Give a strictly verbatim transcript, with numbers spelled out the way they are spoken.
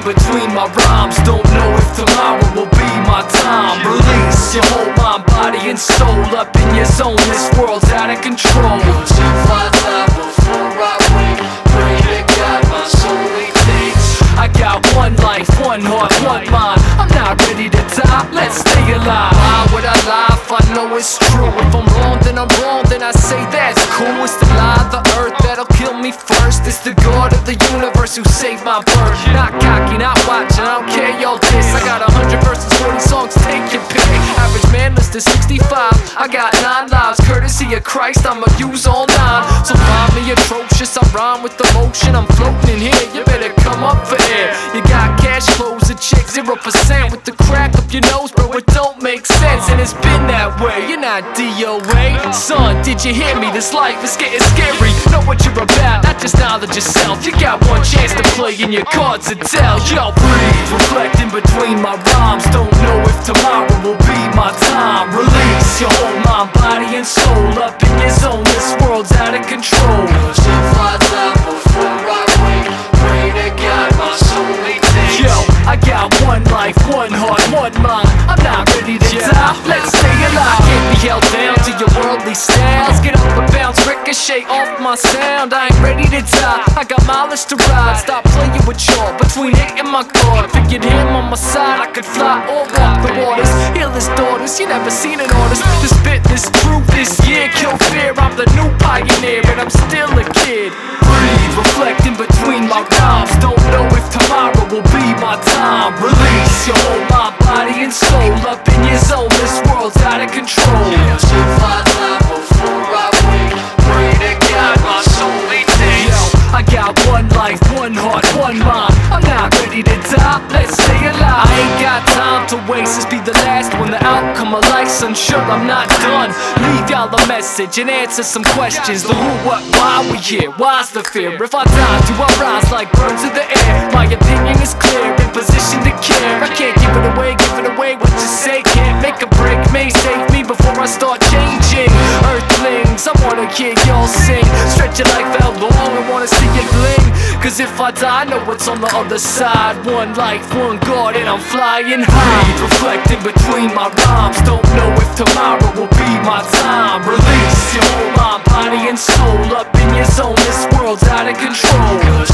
between my rhymes. Don't know if tomorrow will be my time. Release your whole mind, body and soul up in your zone. This world's out of control. If I die before I wake, pray to God my soul takes. I got one life, one heart, one mind. I'm not ready to die, let's stay alive. Why would I lie if I know it's true? If I'm wrong, then I'm wrong, then I say that's cool. It's the lie of the earth that'll kill me first. It's the God of the universe who saved my birth. Not cocky, not watching, I don't care y'all diss. I got a hundred verses, forty songs, take your pick. Average man lives to sixty-five, I got nine lives. Courtesy of Christ, I'ma use all nine. So find me atrocious, I rhyme with emotion. I'm floating in here, you better come up for air. You got cash flows, a chick, zero percent. With the crack up your nose, bro, it don't make sense. And it's been that way, you're not D O A. Son, did you hear me? This life is getting scary. Know what you're about, not just knowledge yourself. You got one chance to play and your cards to tell. Yo, breathe, reflecting between my rhymes. Don't know if tomorrow will be my time. Release your whole mind, body and soul up in your zone. This world's out of control. If I die before I wake, pray to God my soul takes. Yo, I got one life, one heart, one mind. I'm not ready to Yeah. die, let's stay alive. I can't be held down to your worldly styles. Get up and bounce, ricochet off my sound. I ain't ready to die, I got mileage to ride. Stop playing with y'all, between it and my God. Figured him on my side, I could fly or walk the waters. Heal his daughters, you never seen an artist to spit this truth this year. Kill fear, I'm the new pioneer and I'm still a kid. Breathe, reflecting between my rhymes. Don't know if tomorrow will be my time. Release your whole mind, body and soul up in your zone. This world's out of control. If I die before I wake, pray to God my soul takes. Yo, I got one life, one heart, one mind. I'm not ready to die, let's stay alive. I ain't got time to waste, this be the last one. The outcome of life's unsure, I'm not done. Leave y'all a message and answer some questions. The who, what, why we here, why's the fear? If I die, do I rise like birds of the air? My opinion is clear, in position to care. I can't give it away, give it away, what you say can't make a break. May save me before I start changing. Earthlings, I wanna hear y'all sing. Stretch your life out long, I wanna see you gleam. Cause if I die, I know what's on the other side. One life, one God, and I'm flying high. Reflecting between my rhymes. Don't know if tomorrow will be my time. Release your whole mind, body and soul up in your zone. This world's out of control.